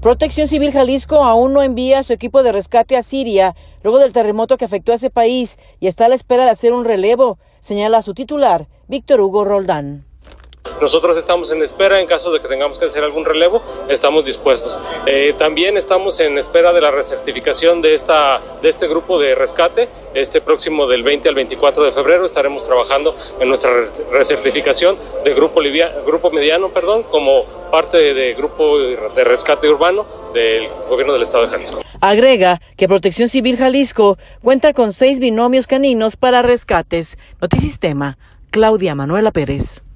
Protección Civil Jalisco aún no envía a su equipo de rescate a Siria luego del terremoto que afectó a ese país y está a la espera de hacer un relevo, señala su titular, Víctor Hugo Roldán. Nosotros estamos en espera, en caso de que tengamos que hacer algún relevo, estamos dispuestos. También estamos en espera de la recertificación de este grupo de rescate. Próximo del 20 al 24 de febrero estaremos trabajando en nuestra recertificación de grupo mediano, como parte de grupo de rescate urbano del gobierno del estado de Jalisco. Agrega que Protección Civil Jalisco cuenta con 6 binomios caninos para rescates. Notisistema, Claudia Manuela Pérez.